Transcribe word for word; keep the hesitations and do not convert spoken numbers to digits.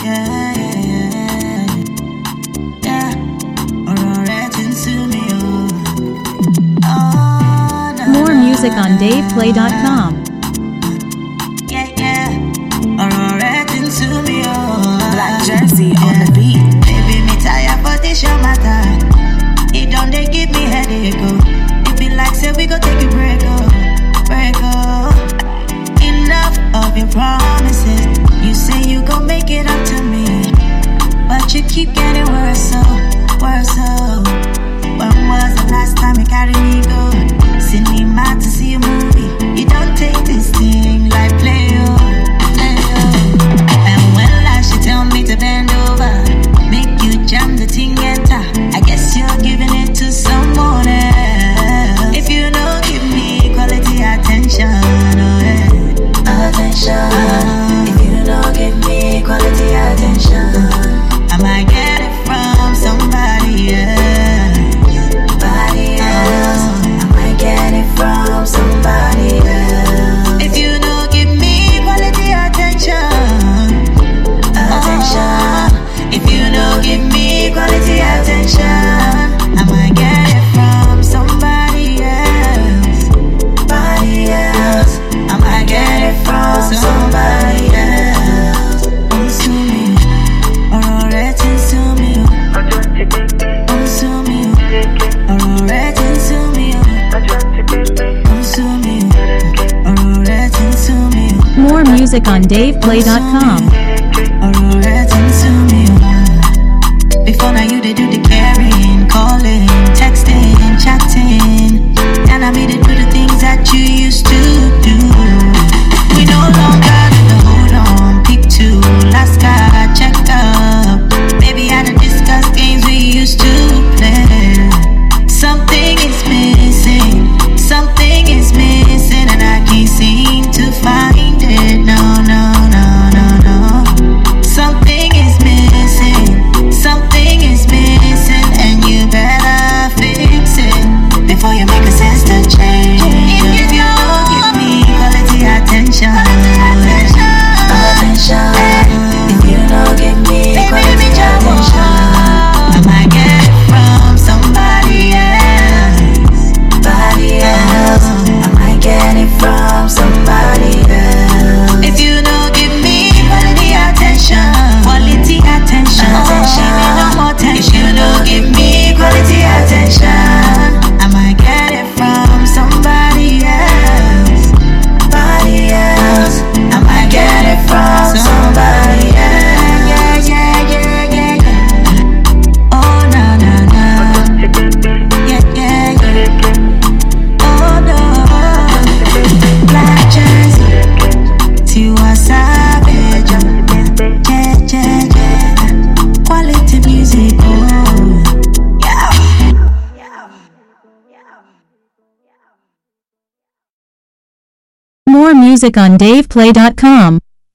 yeah, yeah, yeah, yeah. Aurora to me, oh. Oh, no, More music on dave play dot com. yeah, yeah. Aurora to me, oh. Black Jersey on the beat. Baby, me tired for this your matter. It don't they give me headache, oh. It be like say we go take a break, oh, break, oh. Enough of your promises. You say you gon' make it up to me, but you keep getting worse, so, worse, so. When was the last time you carried me go cinema to see a movie? You don't take this thing like play, oh, play, oh. And when last you tell me to bend over, make you jam the thing enter, I guess you're giving it to someone else. If you don't give me quality attention, oh yeah, attention. Uh, if you don't give me quality attention, I might get it from somebody else. Somebody else. I might get it from somebody else. If you don't give me quality attention, attention. If you don't give me quality attention, I might get it from somebody else. Somebody else. I might get it from somebody else. Oh, sue me, or already sue me. Oh, sue me, or already sue me. Oh, sue me, or already sue me. More music on dave play dot com. Before now you they do the caring, calling, texting, chatting, and I made it do the things that you used to do. We no longer do the hold on, pick two, last card, check up. Maybe I done discuss games we used to play. Something is missing, something is missing, and I can't seem to find it. No, no, no, no, no. Something is missing, something is missing, and you better fix it before you make a sense to change. If you don't give me quality attention, attention. If you don't give me quality attention, I might get it from somebody else. Somebody else. I might get it from somebody else. If you don't give me quality attention, quality attention, attention, no more attention. If you don't give me quality attention, I might get it from somebody else. Somebody else. I might get it from somebody else. Yeah, yeah, yeah, yeah, yeah. Oh, no, no, no. Yeah, yeah, yeah. Oh, no. Black Jersey, Tiwa Savage. Yeah, yeah, yeah. Quality music, oh. Yeah. More music on dave play dot com.